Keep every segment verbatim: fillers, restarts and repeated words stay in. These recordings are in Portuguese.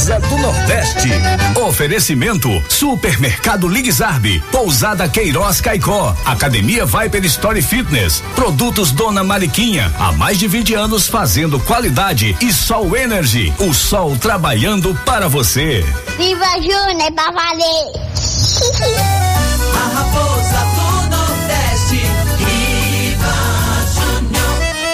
Casa do Nordeste. Oferecimento Supermercado Ligzarbe, Pousada Queiroz Caicó, Academia Viper Story Fitness, Produtos Dona Mariquinha, há mais de vinte anos fazendo qualidade, e Sol Energy, o sol trabalhando para você. Viva Júnior, é pra valer. A Raposa do Nordeste, Viva Júnior.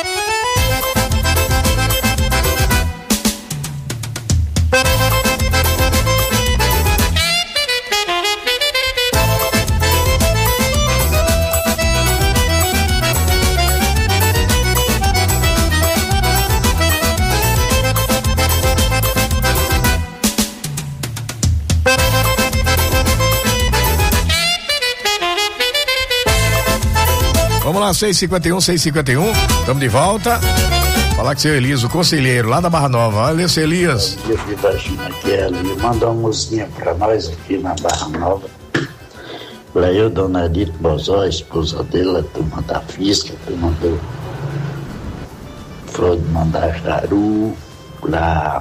Vamos lá, seis e cinquenta e um, seis e cinquenta e um, estamos de volta. Falar com o seu Elias, o conselheiro lá da Barra Nova. Olha esse Elias. Bom dia, Vidagina, aqui é ali. Manda uma musiquinha pra nós aqui na Barra Nova. Pra eu, Dona Edith Bozó, a esposa dele, a turma da Fisca, a turma do Flor de Mandacaru, pra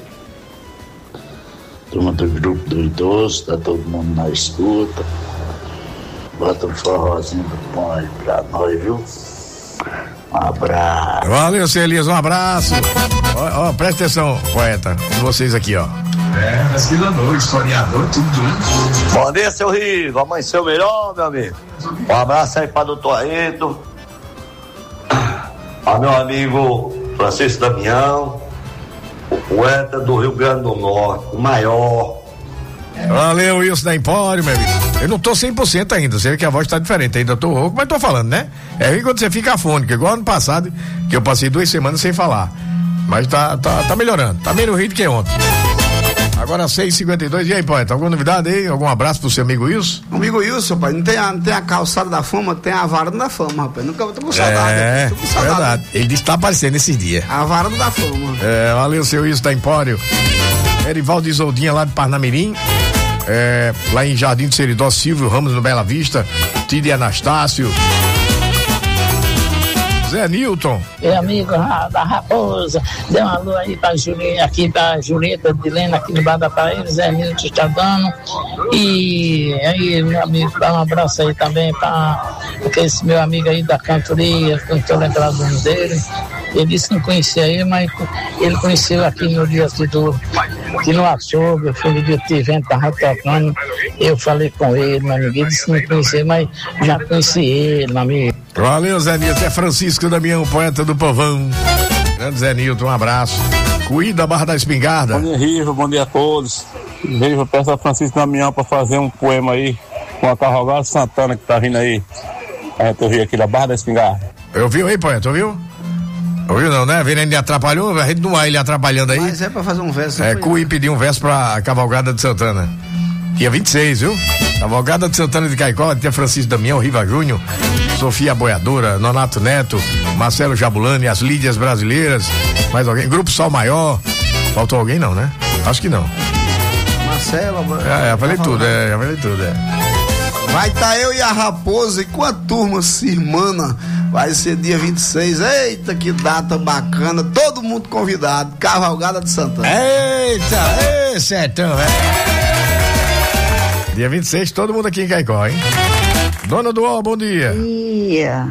turma do grupo do idoso, tá todo mundo na escuta. Bota um forrozinho do pão aí pra nós, viu? Um abraço. Valeu, seu Elias, um abraço. Ó, ó, presta atenção, poeta, de vocês aqui, ó. É, pesquisador, historiador, tudo junto. Bom dia, seu Rigo. Amanheceu melhor, meu amigo. Um abraço aí pra doutor Aento, a meu amigo Francisco Damião, o poeta do Rio Grande do Norte, o maior. Valeu, Wilson da Empório, meu amigo. Eu não tô cem por cento ainda, você vê que a voz tá diferente, ainda tô rouco, mas tô falando, né? É ruim quando você fica afônico, igual ano passado, que eu passei duas semanas sem falar. Mas tá, tá, tá melhorando, tá menos rio do que ontem. Agora seis e cinquenta e dois, e aí, poeta, alguma novidade aí? Algum abraço pro seu amigo Wilson? Amigo Wilson, pai, não tem a, não tem a calçada da fama, tem a varanda da fama, rapaz. Nunca tô com saudade. É, tô com saudade. verdade. Ele disse que tá aparecendo esses dias. A varanda da fama. É, valeu, seu Wilson da Empório. Erivaldo Isoldinha lá de Parnamirim. É, lá em Jardim do Seridó, Silvio Ramos no Bela Vista, Tide Anastácio, Zé Nilton. É amigo da Raposa, dê uma alô aí pra Julieta, aqui pra Julieta de Lena, aqui no Bar da Paraíba, Zé Nilton está dando. E aí, meu amigo, dá um abraço aí também pra esse meu amigo aí da cantoria, que eu não tô lembrado do nome dele. Ele disse que não conhecia ele, mas ele conheceu aqui no dia aqui do, aqui no açougue, eu fui no dia que evento, tava tocando, eu falei com ele, meu amigo, ele disse que não conhecia, mas já conheci ele, meu amigo. Valeu, Zé Nilton, é Francisco Damião, poeta do povão. Grande Zé Nilton, um abraço. Cuida da Barra da Espingarda. Bom dia, Riva, bom dia a todos. Riva, peço a Francisco Damião pra fazer um poema aí com a Carrogada Santana que tá vindo aí. A gente ouviu aqui da Barra da Espingarda. Eu vi aí, poeta, ouviu? Ouviu não, né? Vendo ele atrapalhou, a gente não vai ele atrapalhando aí. Mas é pra fazer um verso. É, Cui pediu um verso pra Cavalgada de Santana. Dia vinte e seis, viu? Cavalgada de Santana de Caicó, tinha Francisco Damião, Riva Júnior, Sofia Boiadora, Nonato Neto, Marcelo Jabulani, as Lídias Brasileiras, mais alguém? Grupo Sol Maior. Faltou alguém não, né? Acho que não. Marcelo, É, já falei tudo, é, já falei tudo, é. Vai tá eu e a Raposa e com a turma Cirmana. Vai ser dia vinte e seis. Eita, que data bacana. Todo mundo convidado. Cavalgada de Santana. Eita, ei, sertão, velho. Dia vinte e seis, todo mundo aqui em Caicó, hein? Dona do Ó, bom dia. Bom dia.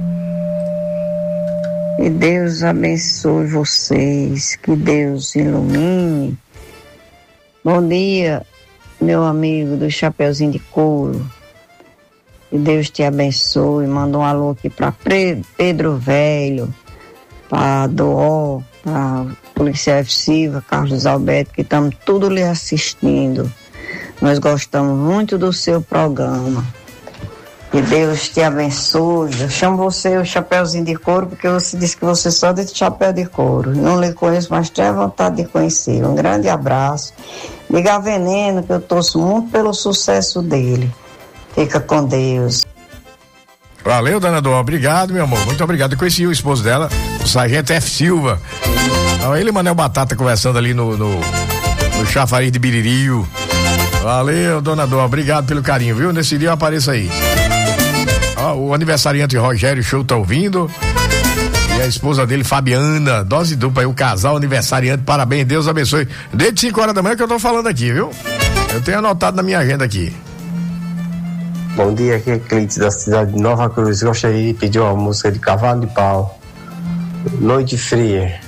Que Deus abençoe vocês. Que Deus ilumine. Bom dia, meu amigo do Chapeuzinho de Couro. Que Deus te abençoe. Manda um alô aqui para Pedro Velho, para Doó, para Policial Silva, Carlos Alberto, que estamos tudo lhe assistindo. Nós gostamos muito do seu programa. Que Deus te abençoe. Eu chamo você o Chapeuzinho de Couro porque você disse que você só de chapéu de couro. Não lhe conheço, mas tenho vontade de conhecer. Um grande abraço. Liga a Veneno, que eu torço muito pelo sucesso dele. Fica com Deus. Valeu, dona Dó, obrigado, meu amor, muito obrigado. Eu conheci o esposo dela, o Sargento F. Silva. Então, ele e Manel Batata conversando ali no, no, no chafariz de Biririo. Valeu, dona Dó, obrigado pelo carinho, viu? Nesse dia eu apareço aí. Ó, o aniversariante Rogério Show tá ouvindo. E a esposa dele, Fabiana, dose dupla aí, o casal aniversariante, parabéns, Deus abençoe. Desde cinco horas da manhã que eu tô falando aqui, viu? Eu tenho anotado na minha agenda aqui. Bom dia, aqui é Cleiton da cidade de Nova Cruz. Gostaria de pedir uma música de Cavalo de Pau, Noite Fria.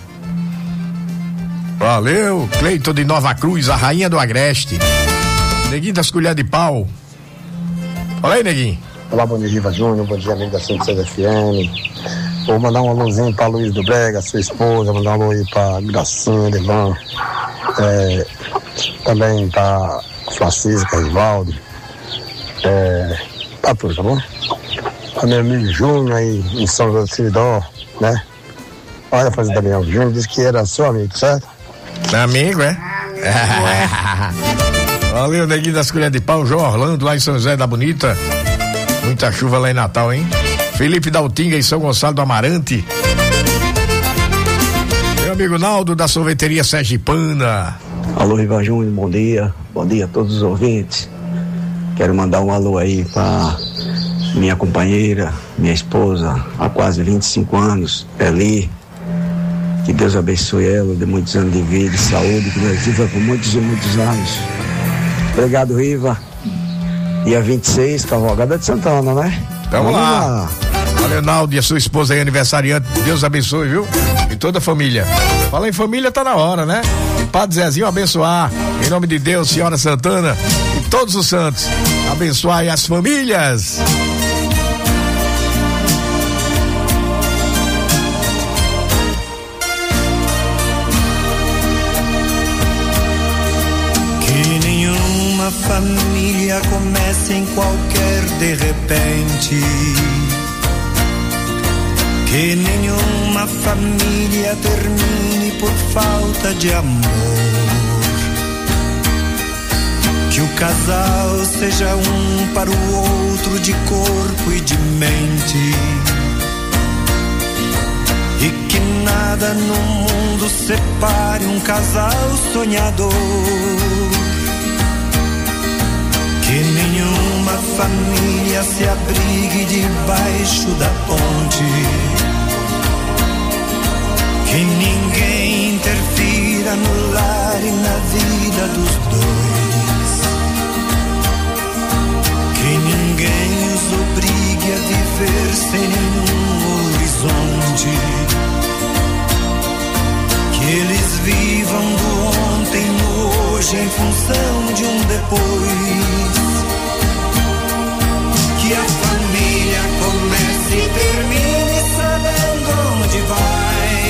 Valeu, Cleiton de Nova Cruz, a rainha do Agreste. Neguinho das colheres de pau. Fala aí, Neguinho. Olá, bom dia, Riva Júnior, bom dia, amigo da cento e seis F M. Vou mandar um alôzinho pra Luiz do Brega, sua esposa, mandar um alô aí pra Gracinha, Devan, é, também pra Francisca, Rivaldo, é, pra tudo, tá bom? Pra meu amigo Júnior aí em São José do Seridó, né? Olha, fazer Daniel Júnior, disse que era seu amigo, certo? Amigo, é? Valeu, Neguinho das colheres de pau, João Orlando, lá em São José da Bonita. Muita chuva lá em Natal, hein? Felipe Daltinga em São Gonçalo do Amarante. Meu amigo Naldo da sorveteria Sergipana. Alô, Riva Júnior, bom dia. Bom dia a todos os ouvintes. Quero mandar um alô aí pra minha companheira, minha esposa, há quase vinte e cinco anos, Eli. Que Deus abençoe ela, dê muitos anos de vida e saúde, que nós viva por muitos e muitos anos. Obrigado, Riva. Dia vinte e seis, Cavalgada de Santana, né? Vamos, Vamos lá. lá. Valeu, Naldo, e a sua esposa aí, aniversariante. Deus abençoe, viu? E toda a família. Fala em família, tá na hora, né? E Padre Zezinho abençoar. Em nome de Deus, Senhora Santana e todos os santos. Abençoai as famílias. Família começa em qualquer de repente, que nenhuma família termine por falta de amor, que o casal seja um para o outro de corpo e de mente, e que nada no mundo separe um casal sonhador. Que nenhuma família se abrigue debaixo da ponte, que ninguém interfira no lar e na vida dos dois, que ninguém os obrigue a viver sem nenhum horizonte, que eles vivam do ontem no hoje em função de um depois. Que a família comece e termine sabendo onde vai,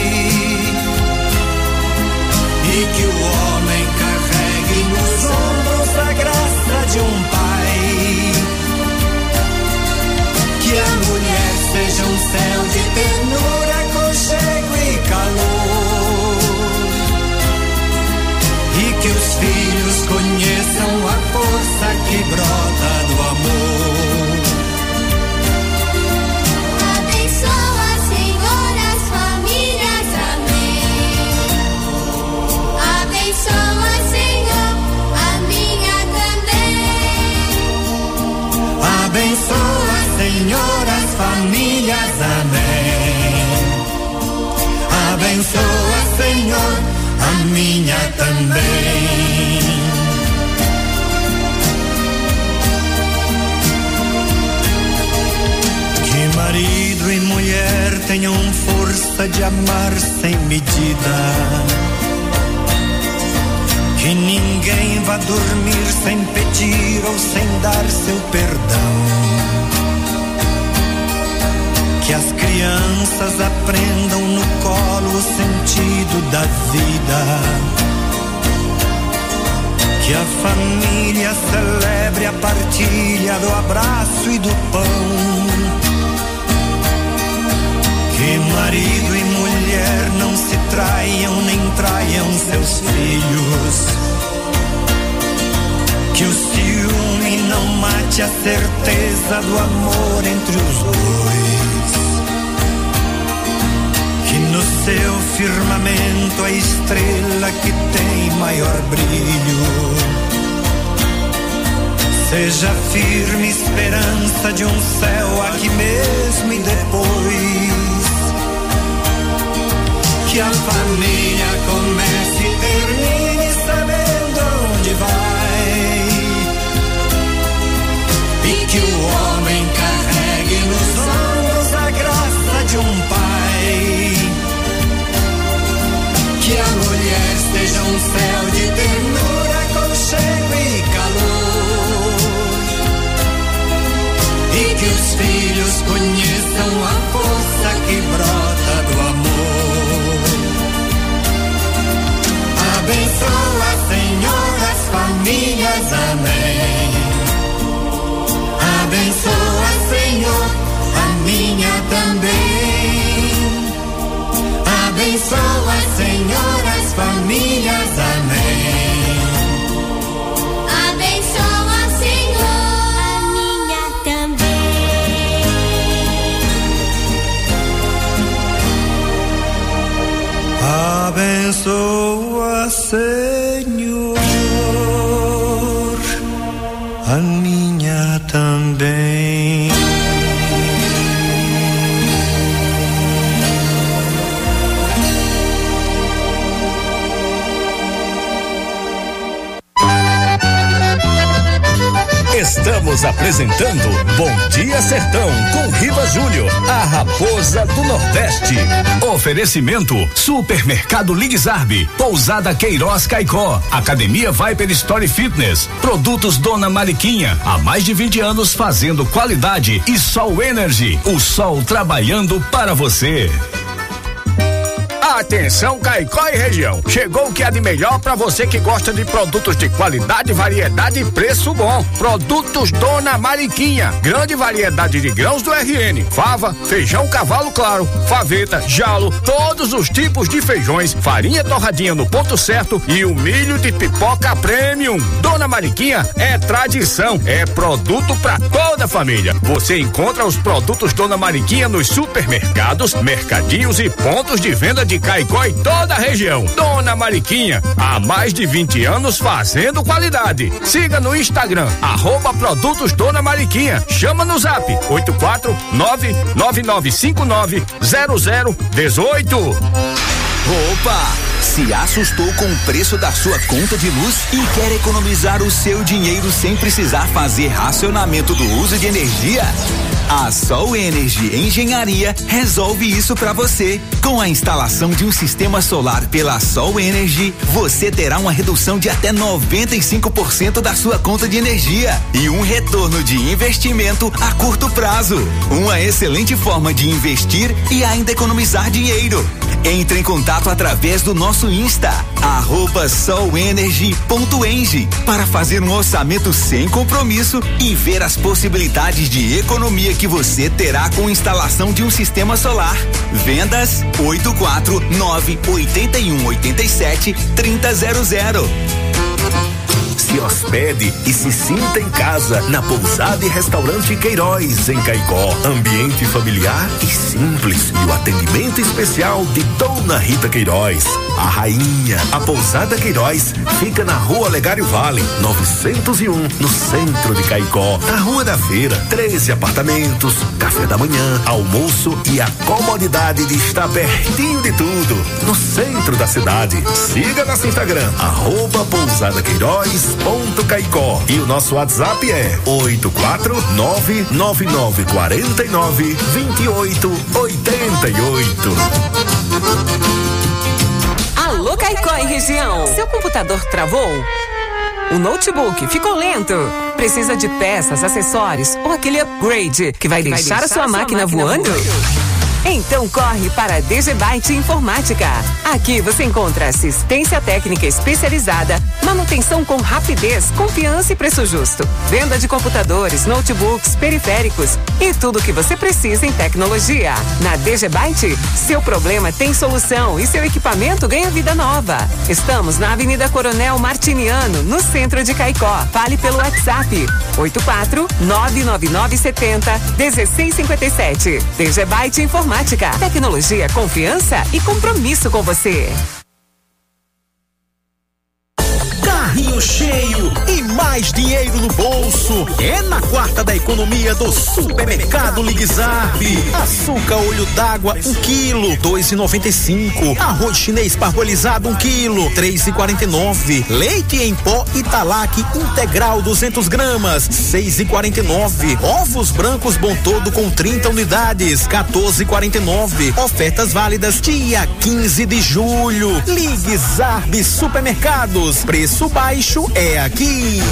e que o homem carregue nos ombros a graça de um pai, que a mulher seja um céu de ternura, aconchego e calor, e que os filhos conheçam a força que brota do amor. Abençoa, Senhor, as famílias, amém. Abençoa, Senhor, a minha também. Que marido e mulher tenham força de amar sem medida, que ninguém vá dormir sem pedir ou sem dar seu perdão, que as crianças aprendam no colo o sentido da vida, que a família celebre a partilha do abraço e do pão, que marido e mulher não se traiam nem traiam seus filhos, que o ciúme não mate a certeza do amor entre os dois, que no seu firmamento a estrela que tem maior brilho seja firme esperança de um céu aqui mesmo e depois, Que a família comece e termine sabendo onde vai. E que o homem carregue nos ombros a graça de um pai. Que a mulher seja um céu de ternura, aconchego e calor. E que os filhos conheçam a força que brota do amor. Abençoa, Senhor, as famílias, amém. Abençoa, Senhor, a minha também. Abençoa, Senhor, as famílias, amém. Abençoa, Senhor, a minha também. Abençoa, Senhor, a minha também. Estamos apresentando Bom Dia Sertão com Riva Júnior, a raposa do Nordeste. Oferecimento Supermercado Ligzarbe, Pousada Queiroz Caicó, Academia Viper Story Fitness, Produtos Dona Mariquinha, há mais de vinte anos fazendo qualidade, e Sol Energy, o sol trabalhando para você. Atenção, Caicó e região. Chegou o que há de melhor para você que gosta de produtos de qualidade, variedade e preço bom. Produtos Dona Mariquinha. Grande variedade de grãos do R N. Fava, feijão cavalo claro, faveta, jalo, todos os tipos de feijões, farinha torradinha no ponto certo e o milho de pipoca premium. Dona Mariquinha é tradição, é produto para toda a família. Você encontra os produtos Dona Mariquinha nos supermercados, mercadinhos e pontos de venda de Caicó e toda a região. Dona Mariquinha, há mais de vinte anos fazendo qualidade. Siga no Instagram, arroba produtos Dona Mariquinha. Chama no zap oito quatro nove nove nove cinco nove zero zero um oito. Opa! Se assustou com o preço da sua conta de luz e quer economizar o seu dinheiro sem precisar fazer racionamento do uso de energia? A Sol Energy Engenharia resolve isso para você. Com a instalação de um sistema solar pela Sol Energy, você terá uma redução de até noventa e cinco por cento da sua conta de energia e um retorno de investimento a curto prazo. Uma excelente forma de investir e ainda economizar dinheiro. Entre em contato através do nosso Insta, arroba solenergy.eng, para fazer um orçamento sem compromisso e ver as possibilidades de economia que você terá com instalação de um sistema solar. Vendas oito quatro nove oito um oito sete três zero zero. Se hospede e se sinta em casa na Pousada e Restaurante Queiroz, em Caicó. Ambiente familiar e simples e o atendimento especial de Dona Rita Queiroz, a rainha. A Pousada Queiroz fica na Rua Olegário Vale, novecentos e um, no centro de Caicó. Na Rua da Feira, treze apartamentos, café da manhã, almoço e a comodidade de estar pertinho de tudo, no centro da cidade. Siga nosso Instagram, arroba Pousada Queiroz ponto Caicó, e o nosso WhatsApp é oito quatro nove nove nove quatro nove dois oito oito oito. Alô, Caicó e região. Seu computador travou? O notebook ficou lento? Precisa de peças, acessórios ou aquele upgrade que vai, que deixar, vai deixar a sua, a sua máquina, máquina voando? voando? Então corre para a D G Byte Informática. Aqui você encontra assistência técnica especializada, manutenção com rapidez, confiança e preço justo, venda de computadores, notebooks, periféricos e tudo o que você precisa em tecnologia. Na D G Byte, seu problema tem solução e seu equipamento ganha vida nova. Estamos na Avenida Coronel Martiniano, no centro de Caicó. Fale pelo WhatsApp oito quatro nove nove nove sete zero um seis cinco sete. D G Byte Informática. Tecnologia, confiança e compromisso com você. carrinho cheio e mais dinheiro no bolso. É na quarta da economia do Supermercado Liguizarb. Açúcar olho d'água, um quilo, dois e noventa e cinco. Arroz chinês parbolizado, um quilo, três e quarenta e nove. Leite em pó Italac integral, duzentos gramas, seis e quarenta e nove. Ovos brancos Bom Todo com trinta unidades, quatorze e quarenta e nove. Ofertas válidas dia quinze de julho. Liguizarb Supermercados, preço baixo é aqui.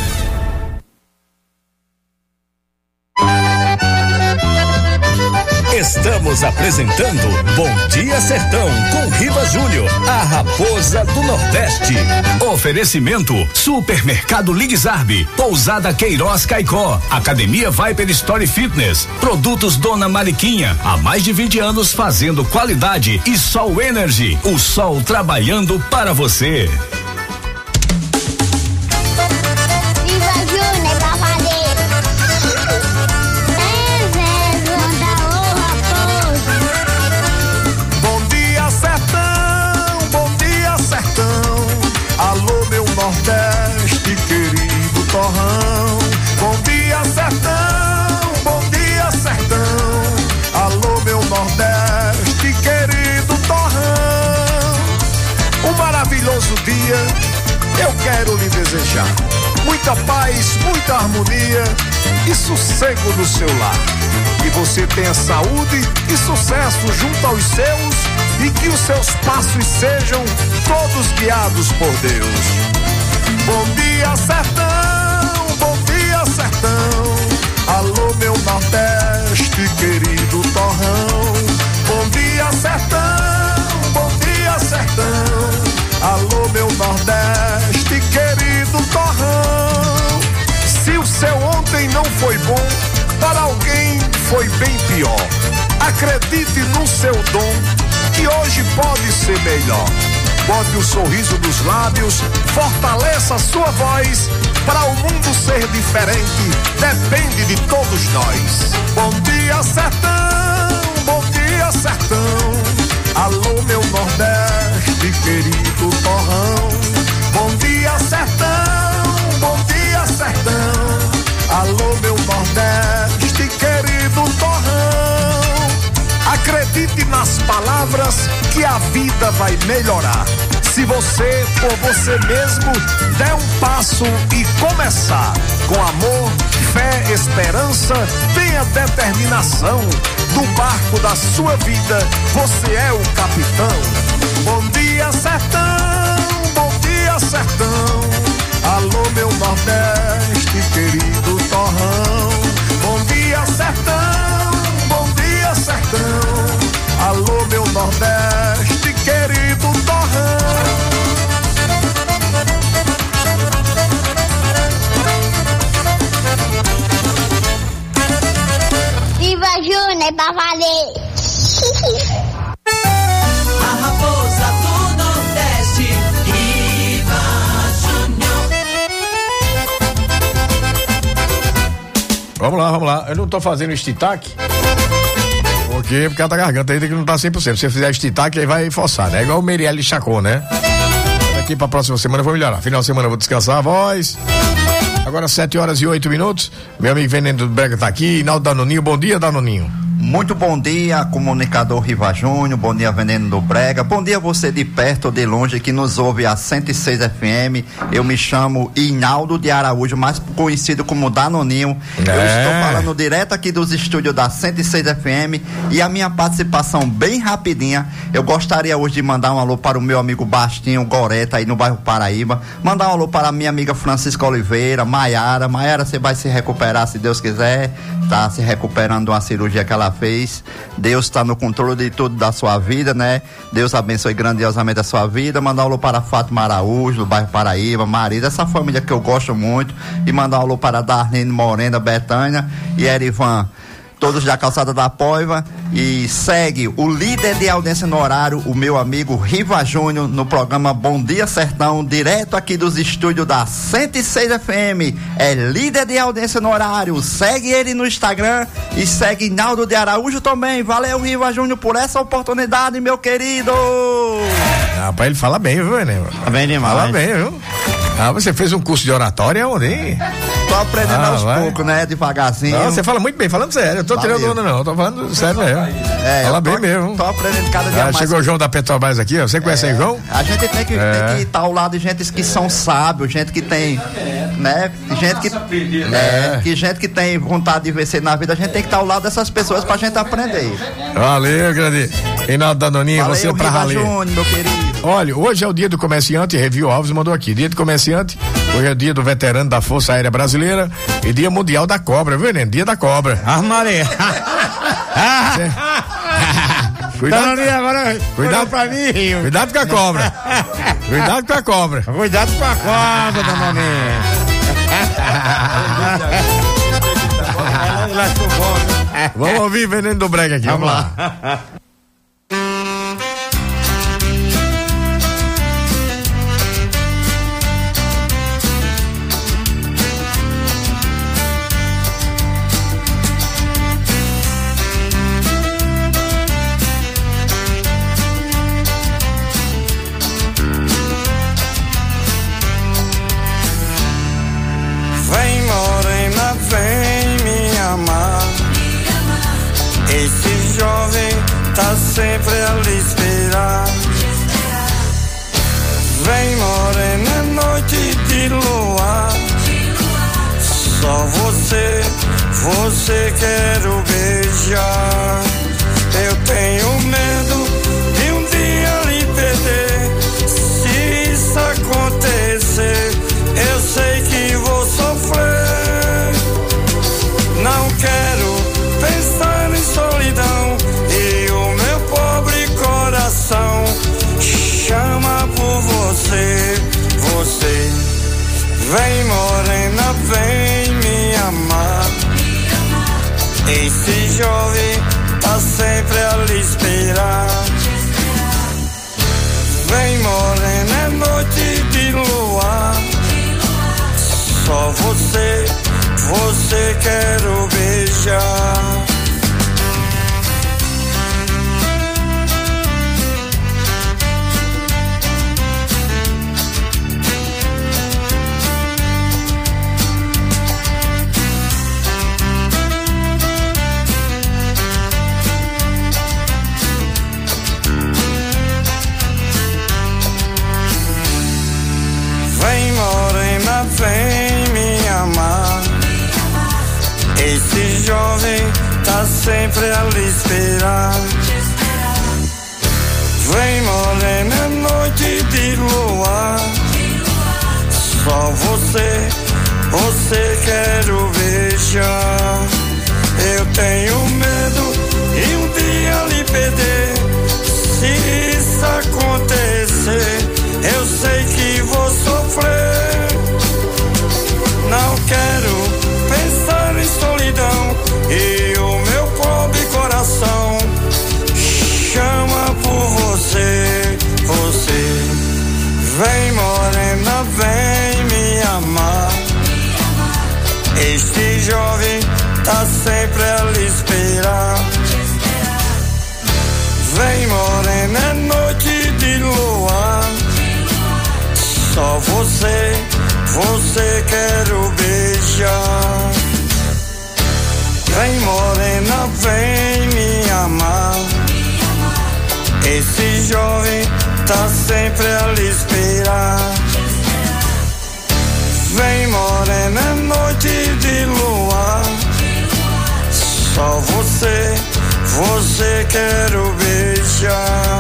Estamos apresentando Bom Dia Sertão com Riva Júnior, a raposa do Nordeste. Oferecimento Supermercado Liguizarb, Pousada Queiroz Caicó, Academia Viper Story Fitness, Produtos Dona Mariquinha, há mais de vinte anos fazendo qualidade, e Sol Energy, o sol trabalhando para você. Nordeste, querido torrão. Bom dia, sertão. Bom dia, sertão. Alô, meu Nordeste, querido torrão. Um maravilhoso dia eu quero lhe desejar. Muita paz, muita harmonia e sossego no seu lar. Que você tenha saúde e sucesso junto aos seus, e que os seus passos sejam todos guiados por Deus. Bom dia, sertão, bom dia, sertão. Alô, meu Nordeste, querido torrão. Bom dia, sertão, bom dia, sertão. Alô, meu Nordeste, querido torrão. Se o seu ontem não foi bom, para alguém foi bem pior. Acredite no seu dom, que hoje pode ser melhor. Bote o sorriso nos lábios, fortaleça a sua voz. Para o mundo ser diferente, depende de todos nós. Bom dia, sertão, bom dia, sertão. Alô, meu Nordeste, querido torrão. Bom dia, sertão, bom dia, sertão. Alô, meu Nordeste, querido torrão. Acredite nas palavras que a vida vai melhorar. Se você, por você mesmo, der um passo e começar com amor, fé, esperança, tenha determinação. Do barco da sua vida, você é o capitão. Bom dia, sertão, bom dia, sertão. Alô, meu Nordeste, querido torrão. Bom dia, sertão, bom dia, sertão. Alô, meu Nordeste, querido torrão. Viva Júnior, pra valer. A raposa do Nordeste, Riva Júnior. Vamos lá, vamos lá. Eu não tô fazendo estitaque. Por quê? Porque a da garganta ainda que não tá cem por cento. Se você fizer estitaque, aí vai forçar, né? Igual o Meirelles Chacon, né? Daqui pra próxima semana eu vou melhorar. Final de semana eu vou descansar a voz. Agora sete horas e oito minutos. Meu amigo Veneno do Brega tá aqui. Inaldo Danoninho. Bom dia, Danoninho. Muito bom dia, comunicador Riva Júnior, bom dia, Veneno do Brega, bom dia você de perto ou de longe que nos ouve a cento e seis F M. Eu me chamo Inaldo de Araújo, mais conhecido como Danoninho. É. Eu estou falando direto aqui dos estúdios da cento e seis F M e a minha participação bem rapidinha. Eu gostaria hoje de mandar um alô para o meu amigo Bastinho Goreta aí no bairro Paraíba, mandar um alô para a minha amiga Francisca Oliveira, Maiara. Maiara, você vai se recuperar se Deus quiser, tá se recuperando de uma cirurgia que ela fez. Deus está no controle de tudo da sua vida, né? Deus abençoe grandiosamente a sua vida. Mandar um alô para Fátima Araújo, do bairro Paraíba, Marisa, essa família que eu gosto muito. E mandar um alô para Darlene Morena, Betânia e Erivan, todos da Calçada da Poiva. E segue o líder de audiência no horário, o meu amigo Riva Júnior, no programa Bom Dia Sertão, direto aqui dos estúdios da cento e seis F M. É líder de audiência no horário. Segue ele no Instagram e segue Naldo de Araújo também. Valeu, Riva Júnior, por essa oportunidade, meu querido. Rapaz, ele fala bem, viu, Enem? Tá bem demais. Fala bem, viu? Ah, você fez um curso de oratória onde, hein? Tô aprendendo Ah, aos vai. poucos, né? Devagarzinho. Não, você fala muito bem, falando sério. Eu tô Valeu. tirando onda, não. Eu tô falando sério mesmo. É, fala eu tô- bem mesmo. Tô aprendendo cada dia Ah, mais. chegou o João da Petrobras aqui, ó. Você conhece aí, João? A gente tem que É. tem que estar ao lado de gente que são sábios, gente que tem, né? Gente que, É. né? que gente que tem vontade de vencer na vida, a gente tem que estar ao lado dessas pessoas pra gente aprender. Valeu, grande. Reinaldo Danoninho, Valeu, você pra Riva valer. Júnior, meu querido. Olha, hoje é o dia do comerciante, Review Alves mandou aqui. Dia do comerciante, hoje é o dia do veterano da Força Aérea Brasileira e dia mundial da cobra, viu, Nenê? Dia da cobra. Ah, Maria. Cuidado, Danoninho, agora cuidado pra mim, Rio. Cuidado com a cobra. Cuidado com a cobra. Cuidado com a cobra, Danoninho. Vamos ouvir Veneno do Brega aqui, vamos, lá. Vem morena, vem me amar. Esse jovem tá sempre a lhe esperar. Vem morena, noite de luar. Só você, você quero beijar. Eu tenho medo de um dia lhe perder. Se isso acontecer, eu sei que vou sofrer. Não quero pensar em solidão e o meu pobre coração chama por você, você. Vem morena, vem me amar. Esse jovem tá sempre a lhe esperar. Vem morena, é noite de luar. Só você, você quero beijar. Vem morena, vem me amar. Esse jovem tá sempre a lhe esperar. Vem morena, é noite de luar. Só você, você quero beijar. Eu tenho medo de um dia lhe perder. Se isso acontecer, eu sei que vou sofrer. Não quero pensar em solidão e o meu pobre coração chama por você, você. Vem morena, vem me amar. Este jovem tá sempre a lhe esperar. Vem morena, é noite de luar. Só você, você quero beijar. Vem morena, vem me amar. Esse jovem tá sempre a lhe esperar. Vem morena, é noite de luar. Só você, você quero beijar.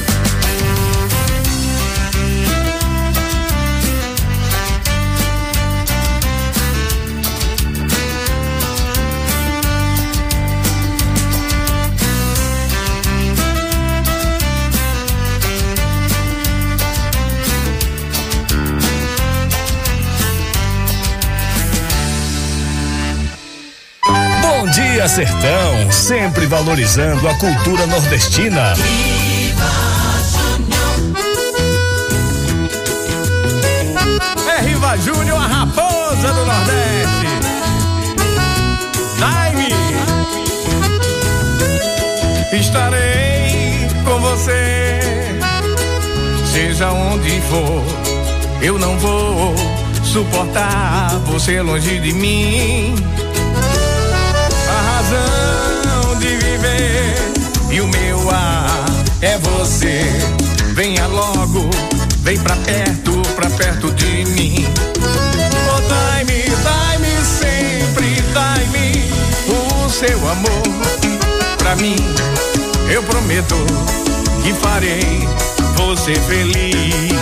Bom dia, Sertão, sempre valorizando a cultura nordestina. É Riva Júnior, a raposa do Nordeste. Daime. Estarei com você, seja onde for. eu não vou suportar você longe de mim. A razão de viver e o meu ar é você. Venha logo, vem pra perto, pra perto de mim. Oh, dai-me, dai-me sempre, dai-me o seu amor. Pra mim, eu prometo que farei você feliz.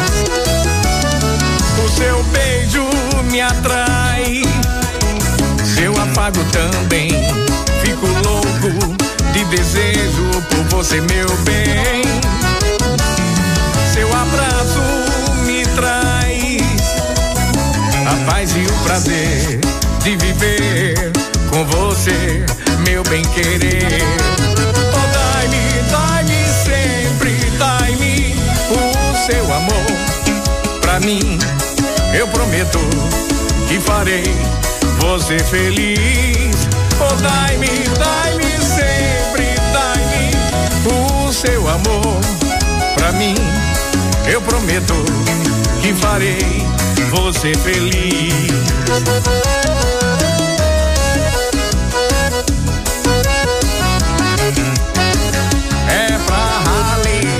O seu beijo me atrai, seu afago também. Fico louco de desejo por você, meu bem. Seu abraço me traz a paz e o prazer de viver com você, meu bem querer. Oh, dai-me, dai-me sempre, dai-me o seu amor. Pra mim, eu prometo que farei você feliz. Oh, dai-me, dai-me sempre, dai-me o seu amor. Pra mim, eu prometo que farei você feliz. É pra Rally.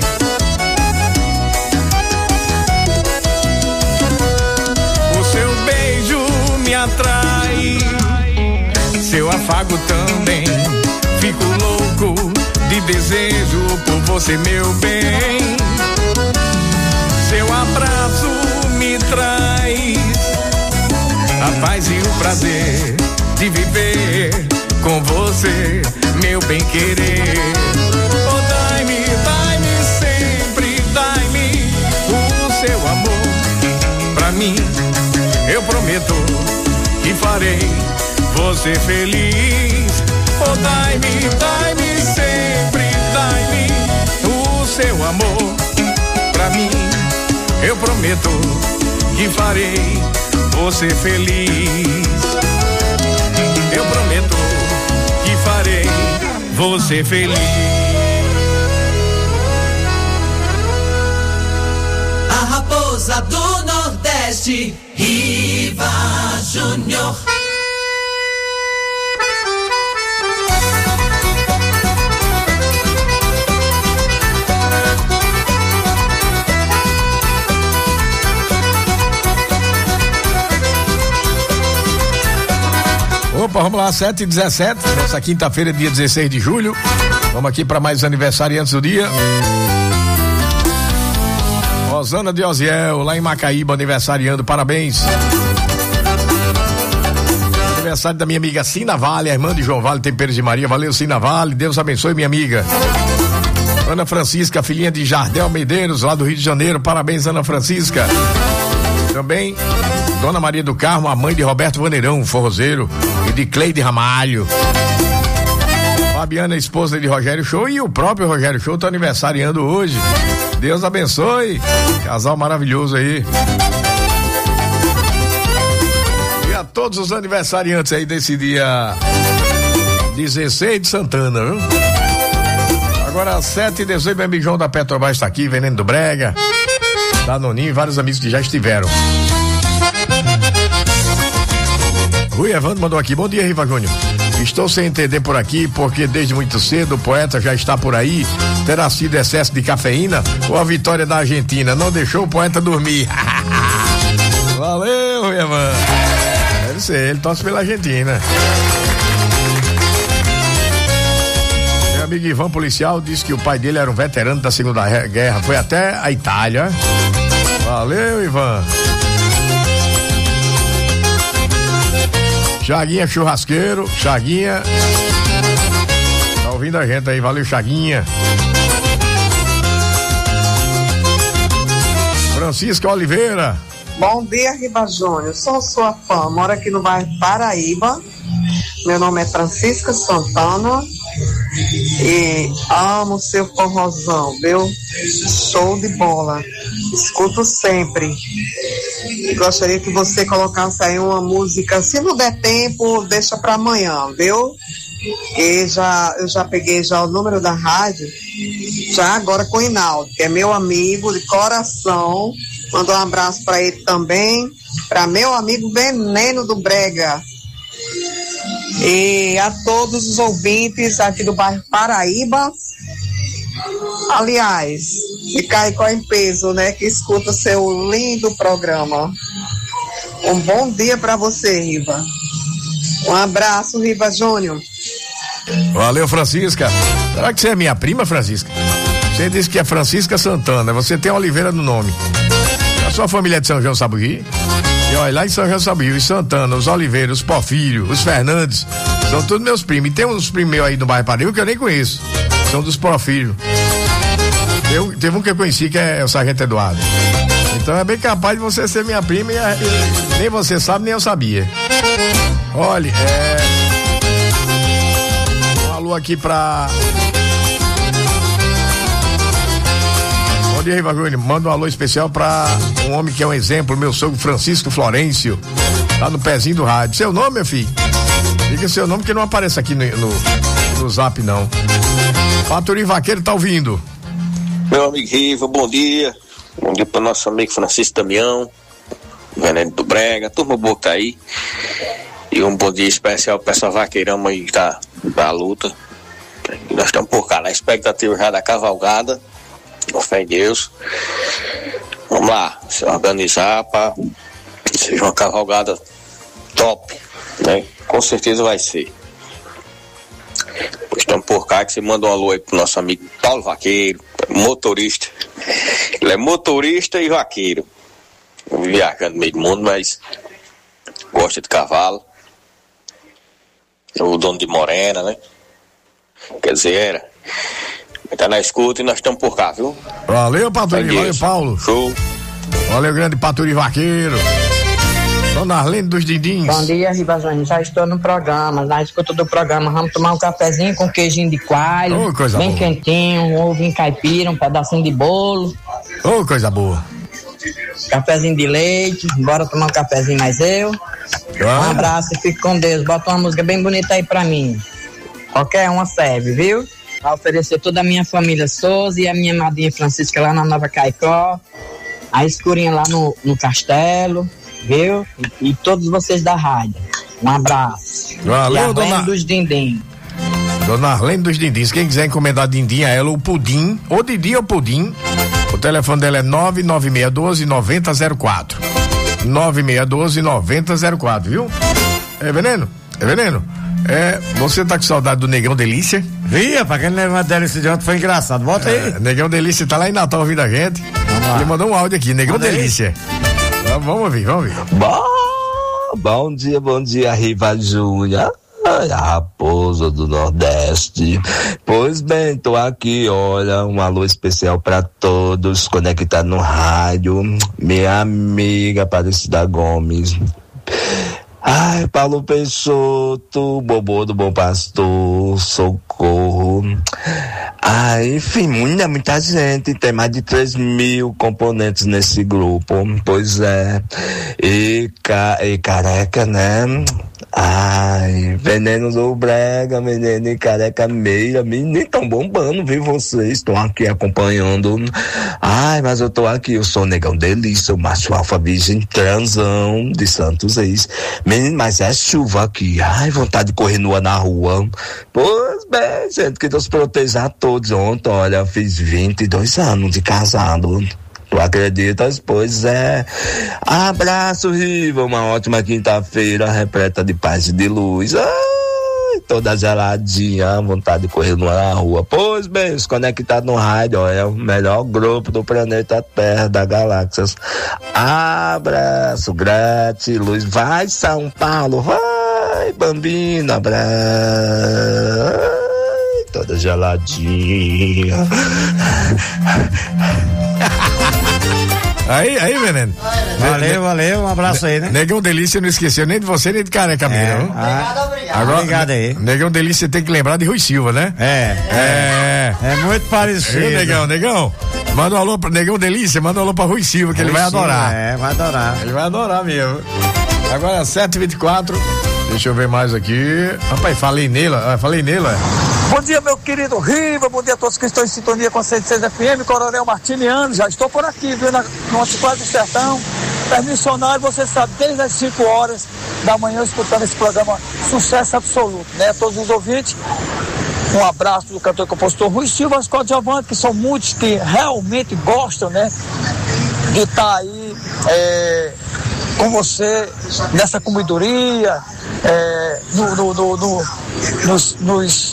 O seu beijo me atrai, seu afago também. Fico louco de desejo por você, meu bem. Seu abraço me traz a paz e o prazer de viver com você, meu bem querer. Oh, dai-me, dai-me sempre, dai-me o seu amor. Pra mim, eu prometo que farei você feliz. Oh, dai-me, dai-me sempre, dai-me o seu amor. Pra mim, eu prometo que farei você feliz. Eu prometo que farei você feliz. A raposa do Nordeste, Riva Júnior. Opa, vamos lá, sete e dezessete, nessa quinta-feira, dia dezesseis de julho. Vamos aqui para mais aniversariantes do dia. Rosana de Oziel, lá em Macaíba, aniversariando, parabéns. Aniversário da minha amiga Sina Vale, a irmã de João Vale, Temperos de Maria. Valeu, Sina Vale, Deus abençoe, minha amiga. Ana Francisca, filhinha de Jardel Medeiros, lá do Rio de Janeiro, parabéns, Ana Francisca. Também Dona Maria do Carmo, a mãe de Roberto Vaneirão, forrozeiro, e de Cleide Ramalho. Fabiana, esposa de Rogério Show, e o próprio Rogério Show tá aniversariando hoje. Deus abençoe, casal maravilhoso aí. E a todos os aniversariantes aí desse dia dezesseis de Santana, viu? Agora sete e dezoito, meu amigo João da Petrobras está aqui, Veneno do Brega, Danoninho e vários amigos que já estiveram. Rui Evandro mandou aqui, bom dia, Riva Júnior. Estou sem entender por aqui, porque desde muito cedo o poeta já está por aí. Terá sido excesso de cafeína ou a vitória da Argentina não deixou o poeta dormir? Valeu, Rui Evandro. Deve ser, ele torce pela Argentina. Meu amigo Ivan, policial, disse que o pai dele era um veterano da Segunda Guerra, foi até a Itália. Valeu, Ivan. Chaguinha churrasqueiro, Chaguinha. Tá ouvindo a gente aí, valeu, Chaguinha. Francisca Oliveira. Bom dia, Riva Júnior. Sou sua fã, moro aqui no bairro Paraíba. Meu nome é Francisca Santana e amo seu forrozão, viu? Show de bola. Escuto sempre. Gostaria que você colocasse aí uma música, se não der tempo, deixa pra amanhã, viu? E já, eu já peguei já o número da rádio, já agora com o Hinaldo, que é meu amigo de coração, Manda um abraço para ele também, para meu amigo Veneno do Brega. E a todos os ouvintes aqui do bairro Paraíba. Aliás, de Caicó em Peso, né? Que escuta seu lindo programa. Um bom dia para você, Riva. Um abraço, Riva Júnior. Valeu, Francisca. Será que você é minha prima, Francisca? Você disse que é Francisca Santana. Você tem Oliveira no nome. A sua família é de São João Sabuí? E olha, lá em São João Sabuí, os Santana, os Oliveira, os Porfírio, os Fernandes, são todos meus primos. E tem uns primos meus aí no bairro Paraíba que eu nem conheço. São dos Porfírio. Eu, teve um que eu conheci que é o Sargento Eduardo. Então é bem capaz de você ser minha prima e, e nem você sabe, nem eu sabia. Olha, é... um alô aqui pra... Bom dia, Riva Júnior. Manda um alô especial pra um homem que é um exemplo, meu sogro Francisco Florencio, tá no pezinho do rádio. Seu nome, meu filho? Diga seu nome que não aparece aqui no, no, no zap, não. Paturi Vaqueiro tá ouvindo. Meu amigo Riva, bom dia. Bom dia pro nosso amigo Francisco Damião, Veneno do Brega, turma boa que tá aí. E um bom dia especial pro pessoal vaqueirão aí da, da luta. E nós estamos por cá, na expectativa já da cavalgada. Com fé em Deus. Vamos lá, se organizar para seja uma cavalgada top, né? Com certeza vai ser. Pois estamos por cá, que você manda um alô aí pro nosso amigo Paulo Vaqueiro, motorista. Ele é motorista e vaqueiro. Viajando no meio do mundo, mas gosta de cavalo. É o dono de Morena, né? Quer dizer, era. Tá na escuta e nós estamos por cá, viu? Valeu, Paturi, valeu, Paulo. Show. Valeu, grande Paturi Vaqueiro. Dona Arlene dos Dindins. Bom dia, Ribazone. Já estou no programa, na escuta do programa. Vamos tomar um cafezinho com queijinho de coalho. Oh, coisa bem boa. Quentinho, um ovinho caipira, um pedacinho de bolo. Ô, oh, coisa boa. Cafezinho de leite. Bora tomar um cafezinho mais eu. Ah. Um abraço e fique com Deus. Bota uma música bem bonita aí pra mim. Qualquer uma serve, viu? Pra oferecer toda a minha família Souza e a minha madrinha Francisca lá na Nova Caicó, a escurinha lá no, no Castelo, viu? E, e todos vocês da rádio. Um abraço. Valeu, dona dona dos Dindim. Dona Arlene dos Dindins. Quem quiser encomendar dindim a ela, o pudim, ou dindim ou pudim, o telefone dela é nove nove seis um dois nove zero zero quatro. nove seis um dois nove zero zero quatro, viu? É veneno? É veneno? É, você tá com saudade do Negão Delícia? Via, pra quem lembra da Delícia de ontem foi engraçado. Bota é, aí. Negão Delícia tá lá em Natal ouvindo a gente. Ele mandou um áudio aqui, Negão Manda Delícia. Vamos, vamos ouvir, vamos ouvir. Bom, bom dia, bom dia, Riva Júnior. A raposa do Nordeste. Pois bem, tô aqui, olha, um alô especial pra todos conectados no rádio. Minha amiga Aparecida Gomes. Ai, Paulo Peixoto, Bobô do Bom Pastor, Socorro. Ai, enfim, muita, muita gente, tem mais de três mil componentes nesse grupo, pois é. E, ca, e careca, né? Ai, Veneno do Brega, Veneno e Careca Meira, nem tão bombando, viu vocês? Estão aqui acompanhando. Ai, mas eu tô aqui, eu sou o Negão Delícia, o macho alfa virgem transão de Santos Reis. Menino, mas é chuva aqui. Ai, vontade de correr nua na rua. Pois bem, gente, que Deus proteja a todos. Ontem, olha, eu fiz vinte e dois anos de casado. Tu acreditas? Pois é. Abraço, Riva. Uma ótima quinta-feira, repleta de paz e de luz. Ai, toda geladinha, vontade de correr na rua. Pois bem, os conectados no rádio, ó, é o melhor grupo do planeta Terra, da galáxias. Abraço, gratiluz. Vai, São Paulo. Vai, Bambina. Abraço. Toda geladinha. Aí, aí, Veneno. Valeu, ne- valeu, um abraço aí, né? Negão Delícia não esqueceu nem de você, nem de Careca Meira, é, não? Ah, obrigado. Agora, obrigado aí. Negão Delícia tem que lembrar de Rui Silva, né? É. É. É, é muito parecido. Viu, Negão, Negão? Manda um alô pra Negão Delícia, manda um alô pra Rui Silva, que Rui ele vai Silva, adorar. É, vai adorar. Ele vai adorar mesmo. Agora, sete e vinte e quatro. Deixa eu ver mais aqui. Rapaz, falei nela, falei nela. Bom dia, meu querido Riva, bom dia a todos que estão em sintonia com a cento e seis F M, Coronel Martiniano, já estou por aqui, viu, na, no Antiquário do Sertão, permissionário, você sabe, desde as cinco horas da manhã, escutando esse programa, sucesso absoluto, né, a todos os ouvintes. Um abraço do cantor e compositor Rui Silva, as coadjuvantes, que são muitos que realmente gostam, né, de estar tá aí é, com você nessa comidoria, é, no, no, no, no, nos, nos,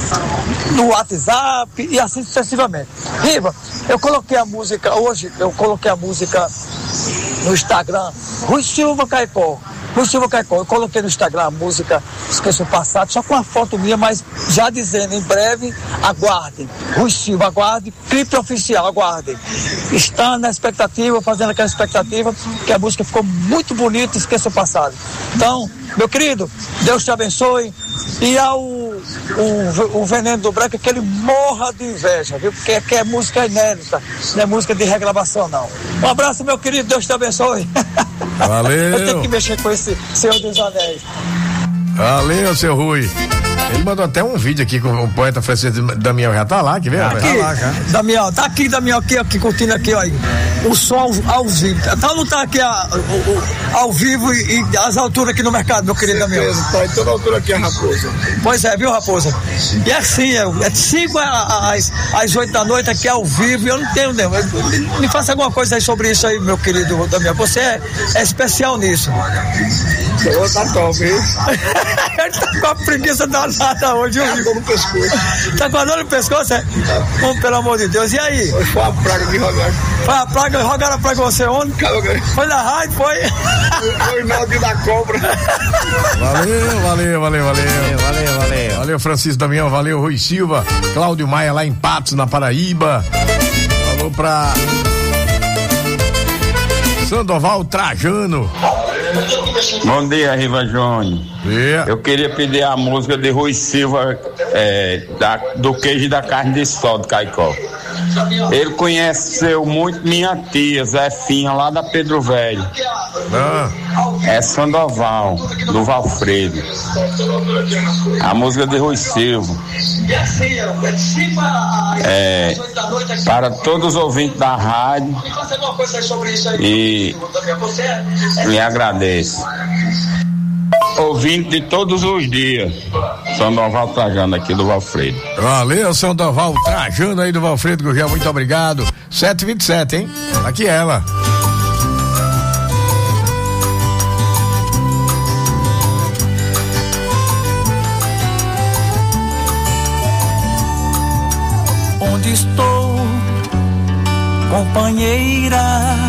no WhatsApp e assim sucessivamente. Riva, eu coloquei a música, hoje eu coloquei a música no Instagram, Rui Silva Caicó. Rui Silva Caicó, eu coloquei no Instagram a música Esqueça o Passado, só com uma foto minha, mas já dizendo, em breve, aguardem. Rui Silva, aguardem, clipe oficial, aguardem. Está na expectativa, fazendo aquela expectativa, que a música ficou muito bonita, Esqueça o Passado. Então, meu querido, Deus te abençoe. E ao o, o Veneno do Branco, que ele morra de inveja, viu? Porque que é música inédita, não é música de reclamação, não. Um abraço, meu querido, Deus te abençoe. Valeu. Eu tenho que mexer com esse Senhor dos Anéis. Valeu, seu Rui. Ele mandou até um vídeo aqui com o poeta Francisco Damião, já tá lá, que vem? Aqui, tá lá, já. Damião, tá aqui, Damião, aqui, aqui, curtindo aqui, ó, aí. O som ao, ao vivo. Tá, não tá aqui a, o, o, ao vivo e, e as alturas aqui no mercado, meu querido Damião. Tá em toda altura aqui a Raposa. Pois é, viu, Raposa? E assim, é, é de cinco às, às oito da noite aqui ao vivo, e eu não tenho, não. Me faça alguma coisa aí sobre isso aí, meu querido Damião. Você é, é especial nisso. Eu tá top, hein? Ele tá com a preguiça danada hoje, viu? Tá com no pescoço. Tá com a dor no pescoço, é? Oh, pelo amor de Deus. E aí? Foi a praga que rogaram. Foi a praga, rogaram a praga você onde? Foi na rádio, foi? Foi o Naldinho da Cobra. Valeu, valeu, valeu, valeu. Valeu, valeu. Valeu, Francisco Damião, valeu, Rui Silva, Cláudio Maia lá em Patos, na Paraíba. Falou pra Sandoval Trajano. Bom dia, Riva Júnior. Yeah. Eu queria pedir a música de Rui Silva, é, da, do queijo e da carne de sol do Caicó. Ele conheceu muito minha tia, Zefinha, lá da Pedro Velho. Ah. É Sandoval, do Valfredo. A música de Rui Silva. É, para todos os ouvintes da rádio. E lhe agradeço. Ouvinte de todos os dias. Sandoval Trajano aqui do Valfredo. Valeu, Sandoval Trajano aí do Valfredo Gurgel, muito obrigado. sete e vinte e sete, hein? Aqui ela. Onde estou, companheira?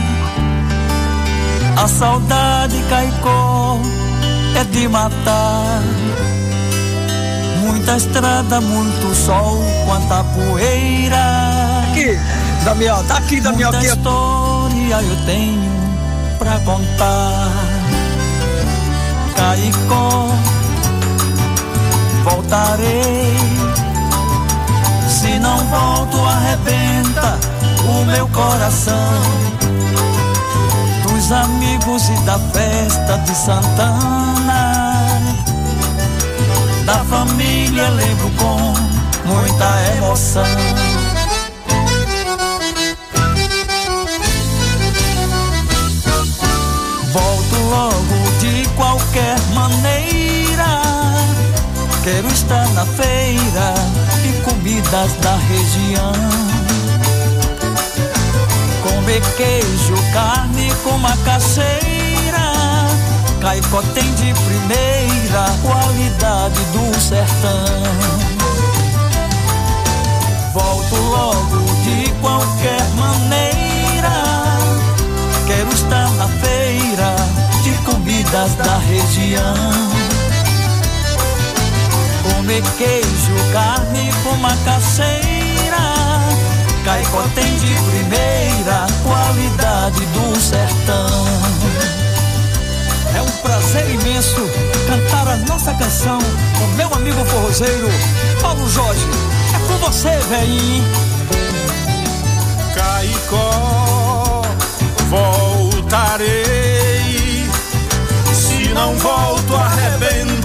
A saudade, Caicó, é de matar. Muita estrada, muito sol, quanta poeira. Aqui, Damião, tá aqui, Damião. Muita aqui. História eu tenho pra contar. Caicó, voltarei. Se não volto, arrebenta o meu coração. Dos amigos e da festa de Santana, da família lembro com muita emoção. Volto logo de qualquer maneira. Quero estar na feira de comidas da região. Comer queijo, carne com macaxeira. Caicó tem de primeira qualidade do sertão. Volto logo de qualquer maneira. Quero estar na feira de comidas da região. Comer queijo, carne com macaxeira. Caicó tem de primeira qualidade do sertão. É um prazer imenso cantar a nossa canção com meu amigo forrozeiro Paulo Jorge. É com você, velhinho. Caicó, voltarei. Se não volto, arrebento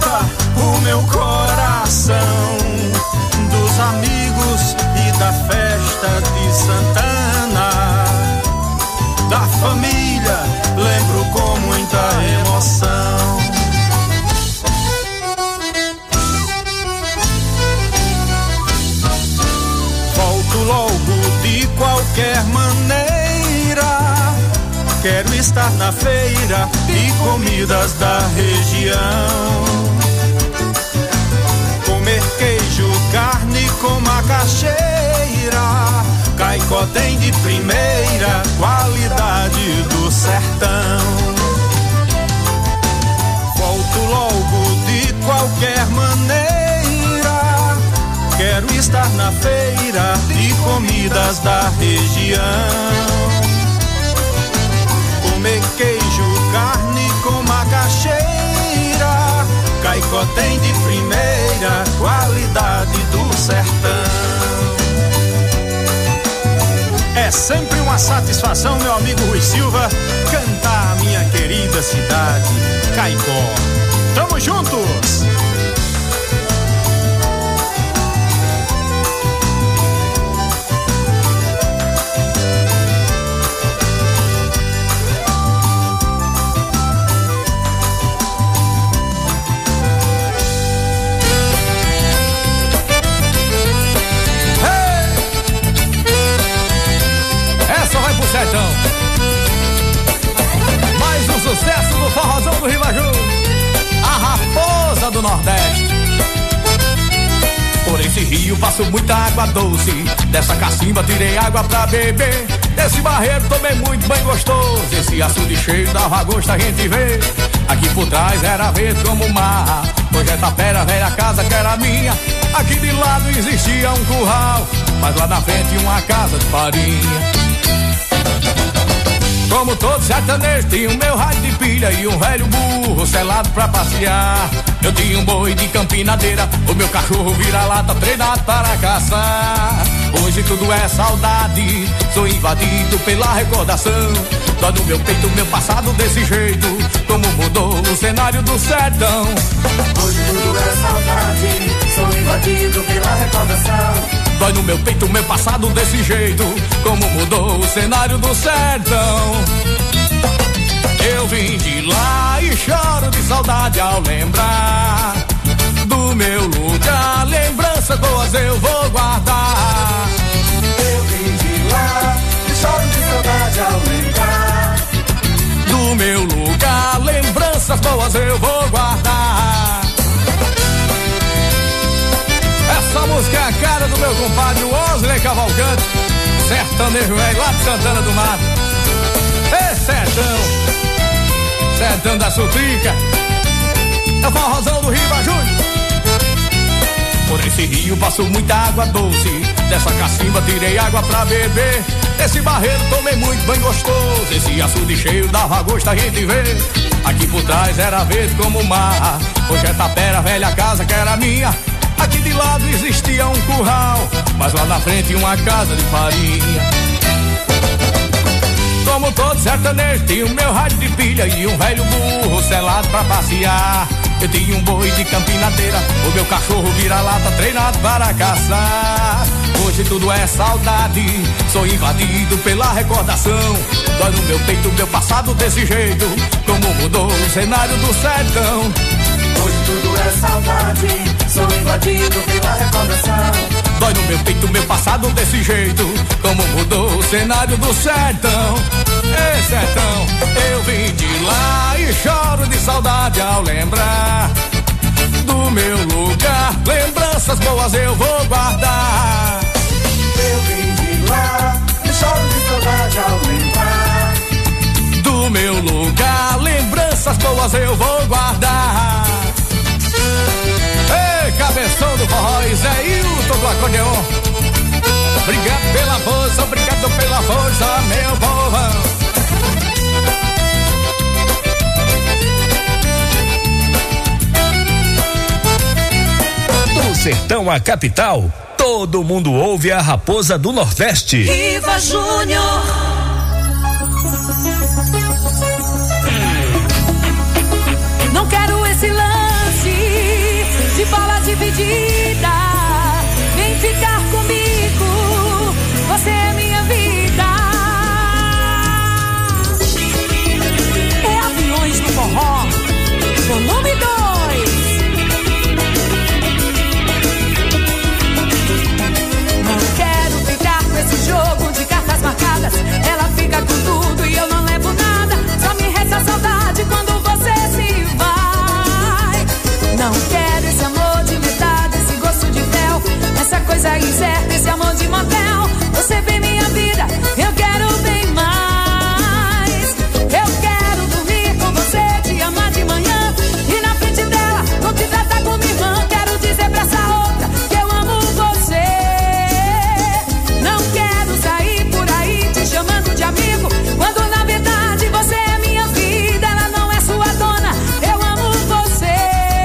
o meu coração, dos amigos e da festa de Santana, da família, lembro com muita emoção. Volto logo de qualquer maneira, quero estar na feira de comidas da região, comer queijo, carne com macaxeira, Caicó tem de primeira qualidade do sertão. Volto logo de qualquer maneira, quero estar na feira de comidas da região, comer queijo, carne com macaxeira, Caicó tem de primeira qualidade do sertão. É sempre uma satisfação, meu amigo Rui Silva, cantar a minha querida cidade, Caicó. Tamo juntos! Sertão. Mais um sucesso do forrozão do Ribaju, a raposa do Nordeste. Por esse rio passo muita água doce, dessa cacimba tirei água pra beber, desse barreiro tomei muito bem gostoso, esse açude cheio dava gosto a gente ver. Aqui por trás era verde como o mar, hoje é tapera, velha casa que era minha. Aqui de lado existia um curral, mas lá na frente uma casa de farinha. Como todo sertanejo, tinha o meu rádio de pilha e um velho burro selado pra passear. Eu tinha um boi de campinadeira, o meu cachorro vira-lata treinado para caçar. Hoje tudo é saudade, sou invadido pela recordação. Dói no meu peito, meu passado desse jeito, como mudou o cenário do sertão. Hoje tudo é saudade, sou invadido pela recordação. Dói no meu peito, meu passado desse jeito, como mudou o cenário do sertão. Eu vim de lá e choro de saudade ao lembrar do meu lugar, lembranças boas eu vou guardar. Eu vim de lá e choro de saudade ao lembrar do meu lugar, lembranças boas eu vou guardar. Essa música é a cara do meu compadre Wesley Cavalcante, sertanejo velho lá de Santana do Mato. Ê, sertão, sertão da Sutrica, é o forrozão do Ribaju. Por esse rio passou muita água doce, dessa cacimba tirei água pra beber, esse barreiro tomei muito bem gostoso, esse açude cheio dava gosto a gente ver. Aqui por trás era verde como o mar, hoje é tapera, velha casa que era minha. Aqui de lado existia um curral, mas lá na frente uma casa de farinha. Como todo sertanejo, tinha o meu rádio de pilha e um velho burro selado pra passear. Eu tinha um boi de campinadeira, o meu cachorro vira-lata treinado para caçar. Hoje tudo é saudade, sou invadido pela recordação. Dói no meu peito, meu passado desse jeito, como mudou o cenário do sertão. Hoje tudo é saudade, sou invadido pela recordação. Dói no meu peito, meu passado desse jeito, como mudou o cenário do sertão. Ei, sertão, eu vim de lá e choro de saudade ao lembrar do meu lugar, lembranças boas eu vou guardar. Eu vim de lá e choro de saudade ao lembrar do meu lugar, lembranças boas eu vou guardar. Ei, cabeção do forró, Zé Hilton do acordeon. Obrigado pela força, obrigado pela força, meu povão. Do sertão à capital, todo mundo ouve a Raposa do Nordeste. Riva Júnior. Não quero esse lance dividida. Vem ficar comigo, você é minha vida. É Aviões do Forró, volume dois. Não quero ficar com esse jogo de cartas marcadas. Ela fica com tudo e eu não levo nada. Só me resta saudade quando você se vai. Não quero esse amor de metade, esse gosto de fel, essa coisa incerta, esse amor de motel. Você vem minha vida, eu quero bem mais. Eu quero dormir com você, te amar de manhã e na frente dela não te tratar como irmã. Quero dizer pra essa outra que eu amo você. Não quero sair por aí te chamando de amigo, quando na verdade você é minha vida, ela não é sua dona. Eu amo você.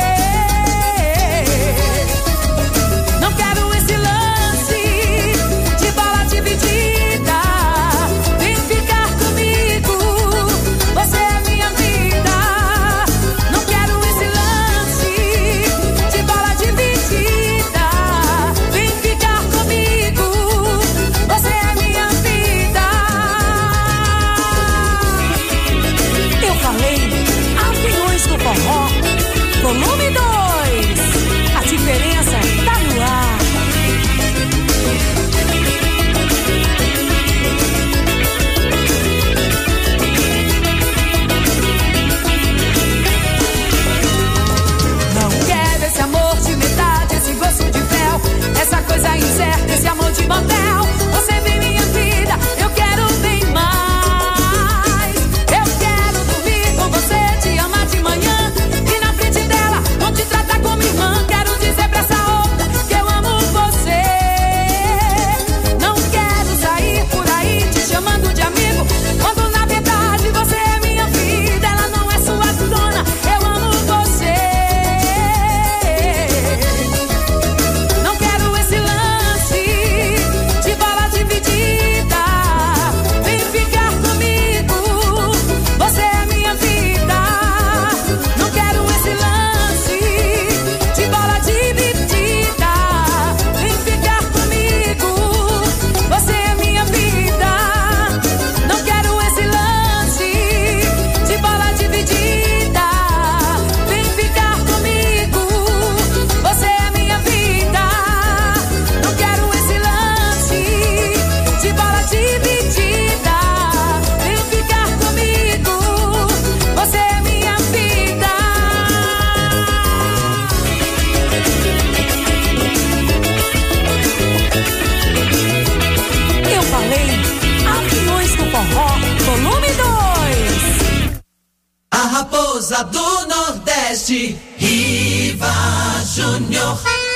Não quero esse lance de bola dividida. Vem ficar comigo, você é minha vida. Não quero esse lance de bola dividida. Vem ficar comigo, você é minha vida. Eu falei Aviões do Forró, volume dois. A diferença tá no ar. Não quero esse amor de metade, esse gosto de fel, essa coisa incerta, esse amor de motel. Você vem minha vida, eu quero bem mais. Eu quero dormir com você, te amar de manhã e na frente dela não te tratar como irmã. Quero dizer pra essa outra que eu amo você. Não quero sair por aí te chamando de amigo, quando na verdade você é minha vida, ela não é sua dona. Eu amo você. Não quero esse lance de bola dividida. Vem ficar comigo, você é minha vida. Não quero esse lance de bola dividida. Vem ficar comigo, você é minha vida. Não quero esse lance de bola dividida. Vem ficar comigo, você é minha vida. Não quero esse lance de bola dividida. Vem ficar comigo, você é minha vida. Eu falei Aviões do Forró, volume dois. A Raposa do Nordeste, Riva Júnior.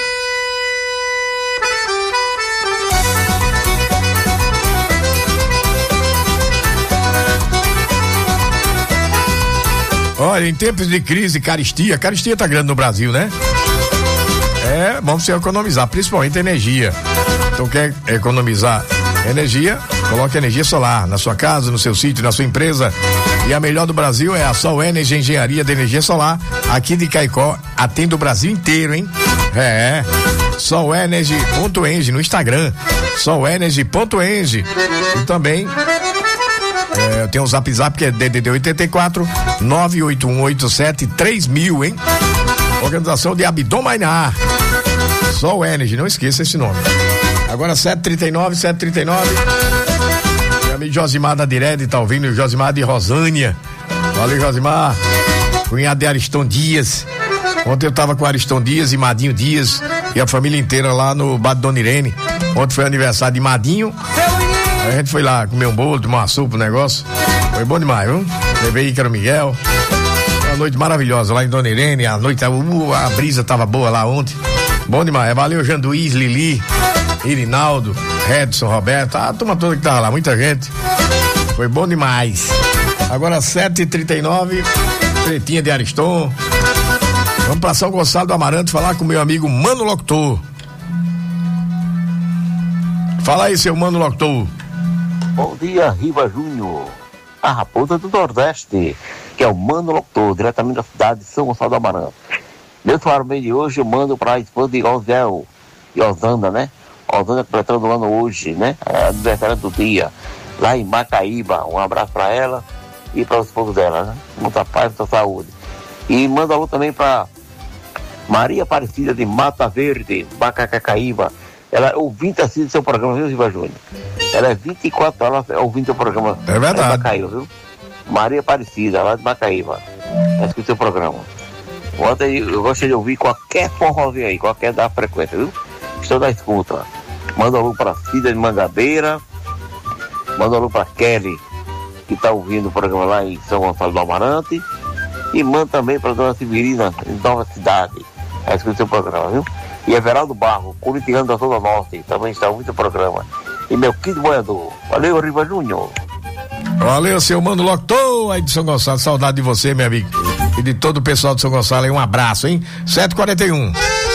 Olha, em tempos de crise, caristia, caristia tá grande no Brasil, né? É bom você economizar, principalmente energia. Então quer economizar energia? Coloque energia solar na sua casa, no seu sítio, na sua empresa. E a melhor do Brasil é a Sol Energy Engenharia de Energia Solar, aqui de Caicó, atende o Brasil inteiro, hein? É, solenergy.eng no Instagram, solenergy.eng. E também é, tem um zap zap que é D D D oitenta e quatro, nove oito um oito sete, três mil, hein? Organização de Abdominar. Sol Energy, não esqueça esse nome. Agora sete trinta e nove, sete trinta e nove. Meu amigo Josimar da Direde tá ouvindo, Josimar de Rosânia. Valeu, Josimar. Cunhado de Ariston Dias. Ontem eu tava com Ariston Dias e Madinho Dias e a família inteira lá no Bar de Dona Irene. Ontem foi aniversário de Madinho. Aí a gente foi lá comer um bolo, tomar uma sopa, um negócio. Foi bom demais, viu? Levei Ícaro Miguel. Uma noite maravilhosa lá em Dona Irene. A noite, uh, a brisa tava boa lá ontem. Bom demais. Valeu, Janduís, Lili, Irinaldo, Redson, Roberto. A turma toda que tava lá, muita gente. Foi bom demais. Agora sete e trinta e nove, tretinha de Ariston. Vamos pra São Gonçalo do Amarante falar com o meu amigo Mano Locutor. Fala aí, seu Mano Locutor. Bom dia, Riva Júnior, a raposa do Nordeste, que é o Mano Locutor, diretamente da cidade de São Gonçalo do Amarante. Meu parabéns de hoje eu mando para a esposa de Osel e Osanda, né? Osanda completando o ano hoje, né? É aniversário do dia, lá em Macaíba. Um abraço para ela e para o esposo dela, né? Muita paz, muita saúde. E manda alô também para Maria Aparecida de Mata Verde, Macacaíba. Ela é ouvinte assim do seu programa, viu, Riva Júnior? Ela é vinte e quatro horas ouvindo o programa. É verdade. De Macaíba, viu? Maria Aparecida, lá de Macaíba. Escuta o seu programa. Ontem eu gostaria de ouvir qualquer forrozinho aí, qualquer da frequência, viu? Estou da escuta. Manda alô para Cida de Mangabeira. Manda alô para Kelly, que está ouvindo o programa lá em São Gonçalo do Amarante. E manda também para Dona Severina, em Nova Cidade. É escuta o seu programa, viu? E Everaldo Barro, corintiano da Zona Norte, também está ouvindo o programa. E meu querido boiador. Valeu, Riva Júnior. Valeu, seu Mano Locutor aí de São Gonçalo. Saudade de você, meu amigo. E de todo o pessoal de São Gonçalo aí, um abraço, hein? sete e quarenta e um.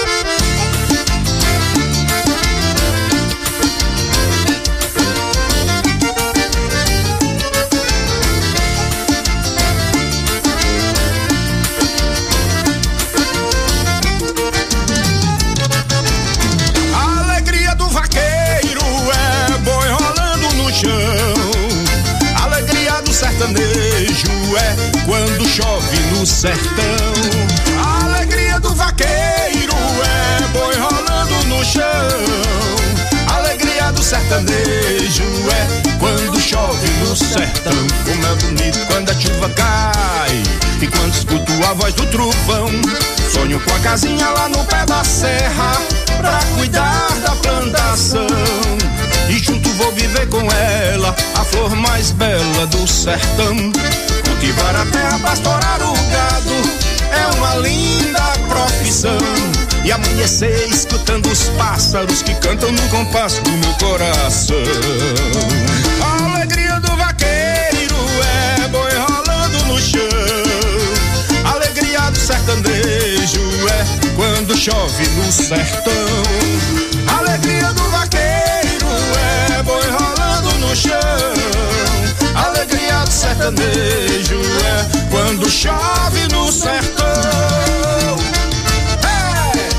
Quando chove no sertão, a alegria do vaqueiro é boi rolando no chão. A alegria do sertanejo é quando chove no sertão. Como é bonito quando a chuva cai e quando escuto a voz do trovão. Sonho com a casinha lá no pé da serra pra cuidar da plantação. E junto vou viver com ela, a flor mais bela do sertão. Cultivar a terra, pastorar o gado, é uma linda profissão. E amanhecer escutando os pássaros que cantam no compasso do meu coração. A alegria do vaqueiro é boi rolando no chão. A alegria do sertanejo é quando chove no sertão. A alegria do vaqueiro é boi rolando no chão. A alegria do sertanejo é quando chove no sertão. Hey!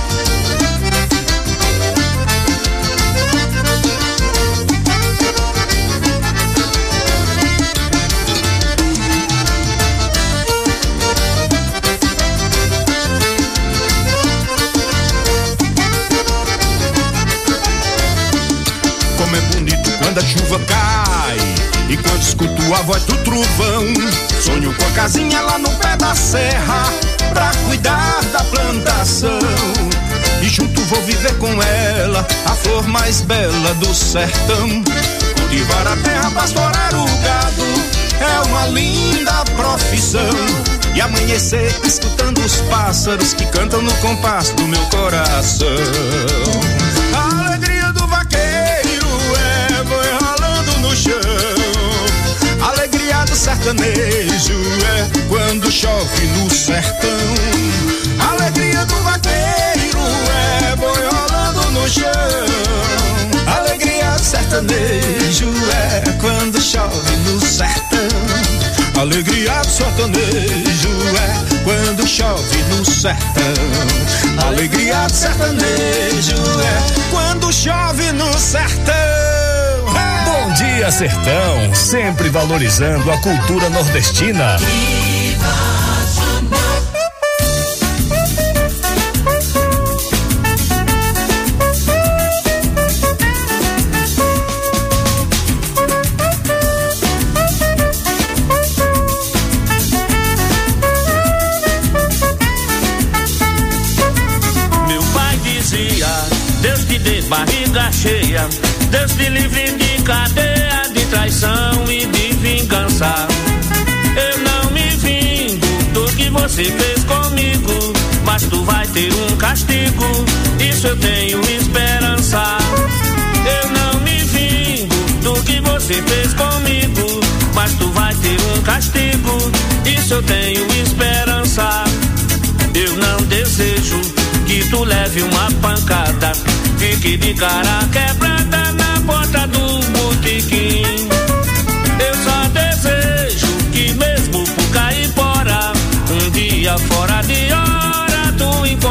Como é bonito quando a chuva cai e quando escuto a voz do trovão. Sonho com a casinha lá no pé da serra pra cuidar da plantação. E junto vou viver com ela, a flor mais bela do sertão. Cultivar a terra, pastorar o gado, é uma linda profissão. E amanhecer escutando os pássaros que cantam no compasso do meu coração. A alegria do vaqueiro é boi rolando no chão. A alegria do sertanejo é quando chove no sertão. A alegria do vaqueiro é boi rolando no chão. A alegria do sertanejo é quando chove no sertão. A alegria do sertanejo é quando chove no sertão. A alegria do sertanejo é quando chove no sertão. Bom dia, Sertão, sempre valorizando a cultura nordestina. Meu pai dizia, Deus te dê barriga cheia, Deus te livre de cadeia, de traição e de vingança. Eu não me vingo do que você fez comigo, mas tu vai ter um castigo, isso eu tenho esperança. Eu não me vingo do que você fez comigo, mas tu vai ter um castigo, isso eu tenho esperança. Eu não desejo que tu leve uma pancada, fique de cara quebrada na porta do botequim. Eu só desejo que mesmo por Caipora, um dia fora de hora tu encontre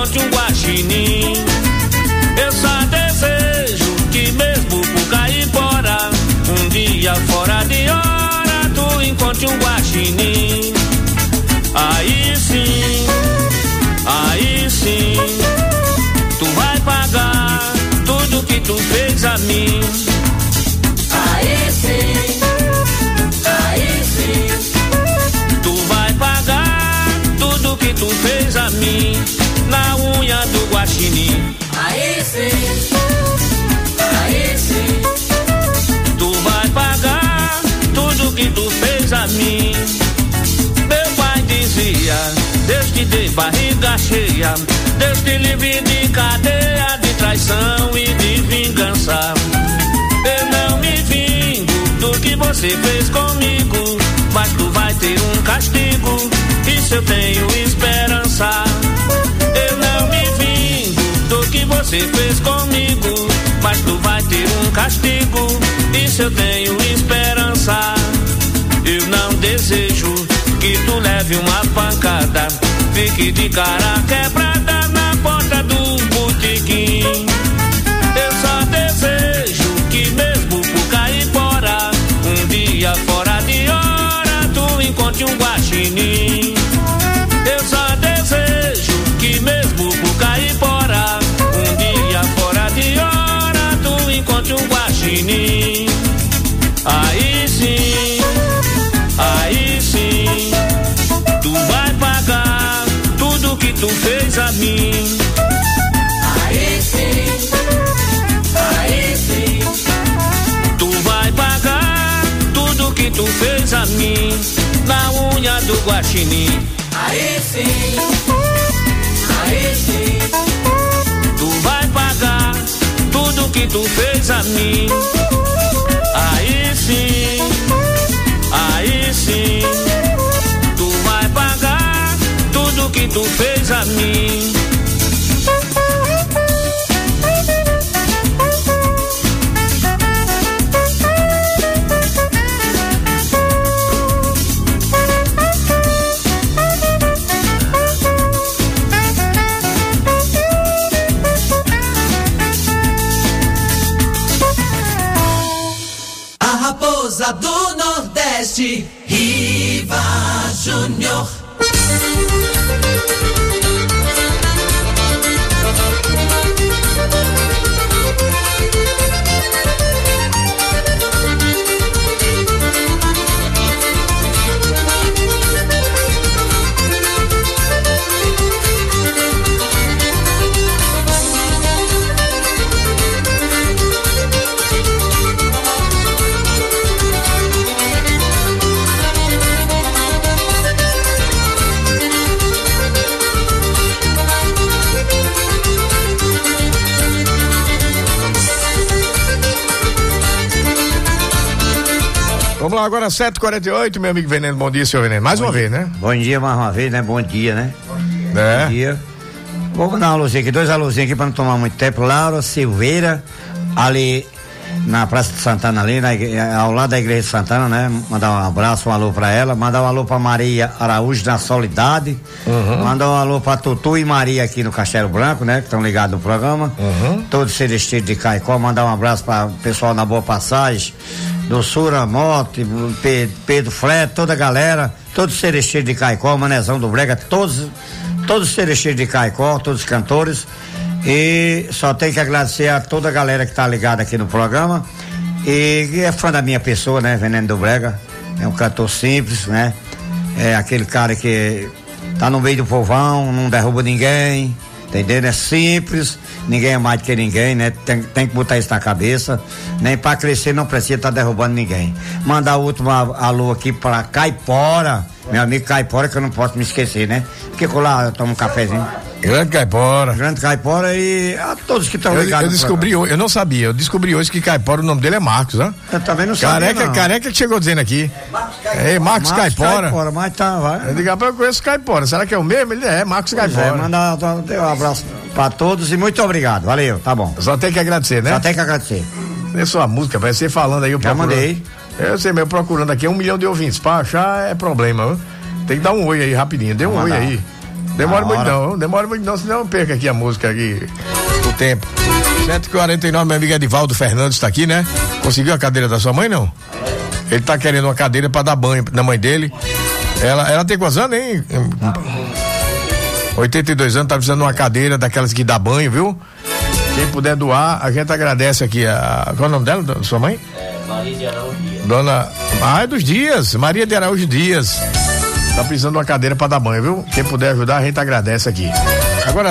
tu fez a mim. Aí sim, aí sim. Tu vai pagar tudo que tu fez a mim na unha do guaxinim. Aí sim, aí sim. Tu vai pagar tudo que tu fez a mim. Meu pai dizia, Deus te dê barriga cheia, Deus te livre de cadeia, de traição e de vingança. Eu não me vingo do que você fez comigo, mas tu vai ter um castigo, isso eu tenho esperança. Eu não me vingo do que você fez comigo, mas tu vai ter um castigo, isso eu tenho esperança. Eu não desejo que tu leve uma pancada, fique de cara quebrada na porta do botequim. Eu só desejo que mesmo por Caipora, um dia fora de hora, tu encontre um guaxinim. Eu só desejo que mesmo por Caipora, um dia fora de hora, tu encontre um guaxinim. Aí sim, aí sim, tu vai pagar tudo que tu fez a mim. Aí sim, aí sim. Tu vai pagar tudo que tu fez a mim na unha do guaxinim. Aí sim, aí sim. Tu vai pagar tudo que tu fez a mim. Aí sim, aí sim. Tu vai pagar tudo que tu fez a mim. Raposa do Nordeste, Riva Júnior. Vamos lá, agora sete e quarenta e oito, meu amigo Veneno. Bom dia, senhor Veneno. Mais bom uma dia. vez, né? Bom dia mais uma vez, né? Bom dia, né? É. Bom dia. Vou dar uma luzinha aqui, dois alôzinhos aqui pra não tomar muito tempo. Laura Silveira, ali na Praça de Santana, ali na igre... ao lado da Igreja de Santana, né? Mandar um abraço, um alô pra ela. Mandar um alô pra Maria Araújo na Solidade. Uhum. Mandar um alô pra Tutu e Maria aqui no Castelo Branco, né? Que estão ligados no programa. Uhum. Todos Celestino de Caicó. Mandar um abraço pra o pessoal na Boa Passagem. Do Sura Mote, Pedro Fred, toda a galera, todos os seresteiros de Caicó, Manezão do Brega, todos, todos os seresteiros de Caicó, todos os cantores. E só tenho que agradecer a toda a galera que tá ligada aqui no programa. E que é fã da minha pessoa, né? Veneno do Brega. É um cantor simples, né? É aquele cara que tá no meio do povão, não derruba ninguém. Entendeu? É simples, ninguém é mais do que ninguém, né? Tem, tem que botar isso na cabeça. Nem pra crescer não precisa estar tá derrubando ninguém. Mandar o último alô aqui pra Caipora, meu amigo Caipora, que eu não posso me esquecer, né? Porque lá eu tomo um cafezinho. Grande Caipora. Grande Caipora e a todos que estão ligados. Eu descobri hoje, eu não sabia, eu descobri hoje que Caipora, o nome dele é Marcos, né? Eu também não sabia. Careca, não. Careca que chegou dizendo aqui. É Marcos, Marcos Caipora. Caipora, mas tá, vai. Eu digo, eu conheço Caipora, será que é o mesmo? Ele é, Marcos pois Caipora. É, mandar um abraço pra todos e muito obrigado, valeu, tá bom. Só tem que agradecer, né? Só tem que agradecer. É sua música, vai ser falando aí, eu Já procurando. mandei. Eu sei mesmo, procurando aqui um milhão de ouvintes, pra achar é problema, viu? Tem que dar um oi aí rapidinho, dê um oi aí. Demora muito não, demora muito não, senão eu perco aqui a música aqui, o tempo. sete e quarenta e nove, meu amigo Edivaldo Fernandes tá aqui, né? Conseguiu a cadeira da sua mãe, não? Ele tá querendo uma cadeira pra dar banho na mãe dele. Ela, ela tem quantos anos, hein? oitenta e dois anos, tá precisando de uma cadeira daquelas que dá banho, viu? Quem puder doar, a gente agradece aqui. A, qual é o nome dela, da sua mãe? É, Maria de Araújo Dias. Dona. Ah, é dos Dias. Maria de Araújo Dias. Tá precisando de uma cadeira pra dar banho, viu? Quem puder ajudar, a gente agradece aqui. Agora